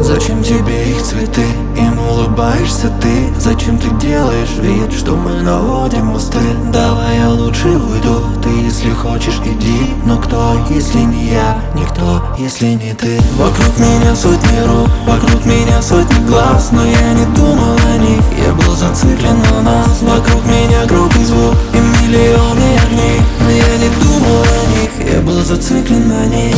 Зачем тебе их цветы? Им улыбаешься ты. Зачем ты делаешь вид, что мы наводим мосты? Давай я лучше уйду, ты если хочешь иди. Но кто, если не я? Никто, если не ты. Вокруг меня сотни рук, вокруг меня сотни глаз, но я не думал о них, я был зациклен на нас. Вокруг меня громкий звук и миллионы огней, но я не думал о них, я был зациклен на них.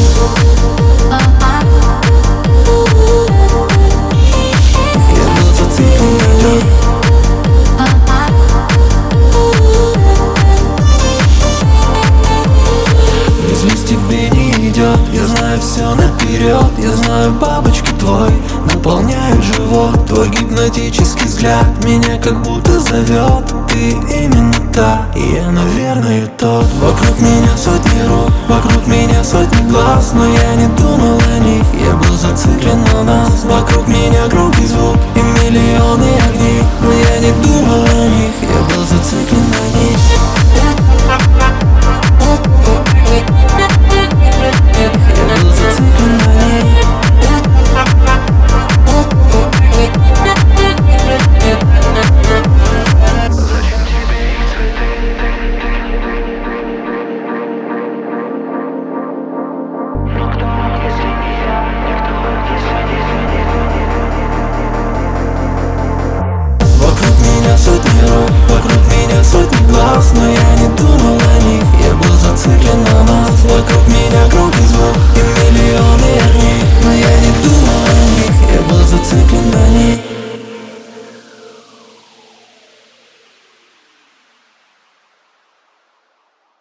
Тебе не идет, я знаю все наперед. Я знаю, бабочки твой наполняют живот. Твой гипнотический взгляд меня как будто зовет. Ты именно та, и я, наверное, тот. Вокруг меня сотни рук, вокруг меня сотни глаз, но я не думал о них, я был зациклен на нас. Вокруг меня громкий звук и миллионы огней, но я не думал о них,